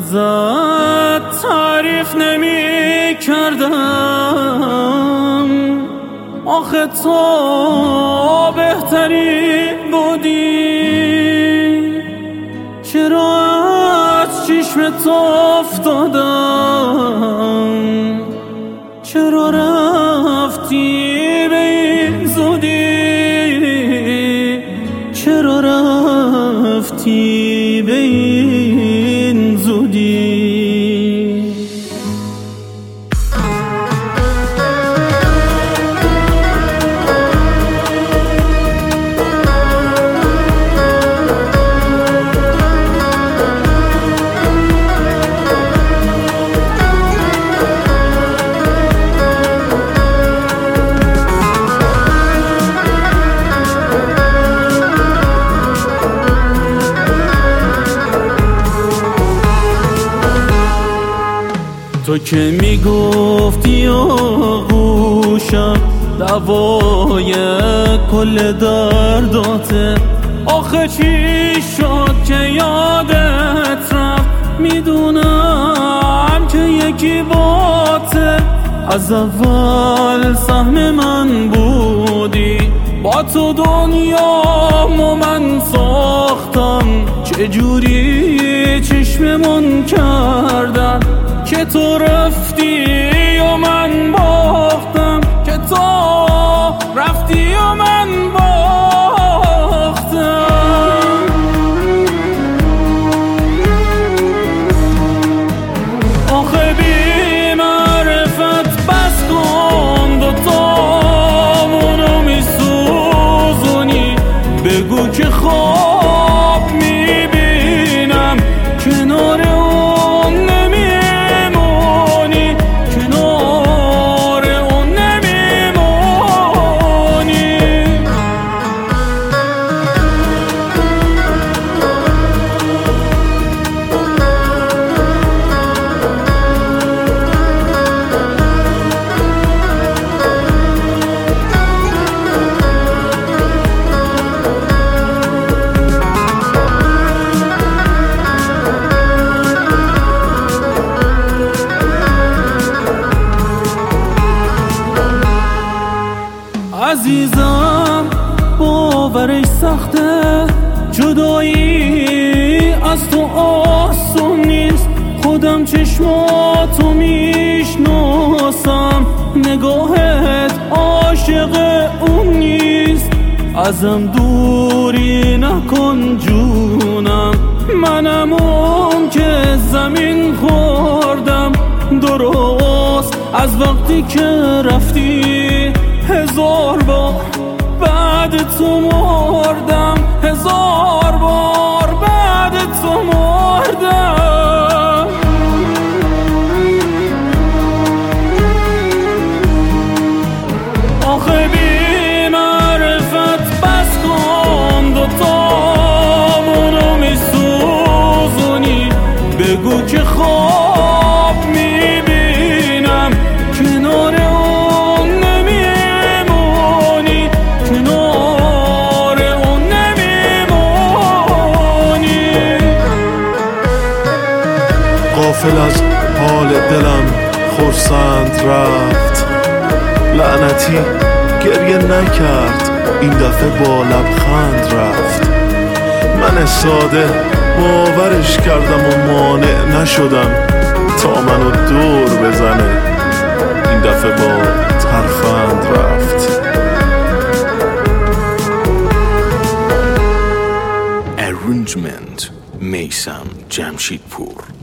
ازت تعریف نمی کردم، آخه تو بهتری بودی. چرا از چشم تو افتادم، چرا رفتی به این زودی، چرا رفتی به این زودی. تو که میگفتی آغوشم دوای کل درداته، آخه چی شد که یادت رفت؟ میدونم که یکی باته، از اول سهم من بودی، با تو دنیامو من ساختم. چجوری چشممون کردن که تو رفتی و من باختم، که تو رفتی و من باختم. آخه بی معرفت بس کن، دوتامونو میسوزونی. بگو که خواب میبینم کنار عزیزم، باورش سخته، جدایی از تو آسون نیست. خودم چشماتو میشناسم، نگاهت عاشق اون نیست. ازم دوری نکن جونم، منم اون که زمین خوردم. درست از وقتی که رفتی 1000 بار بعد تو مردم، 1000 بار بعد تو مردم. آخه بی معرفت بس کن، دوتامونو میسوزونی. بگو که خواب میبینم کنار غافل از حال دلم خرسند رفت. لعنتی گریه نکرد، این دفعه با لبخند رفت. من ساده باورش کردم و مانع نشدم تا منو دور بزنه، این دفعه با ترفند رفت. Arrangement میثم جمشیدپور.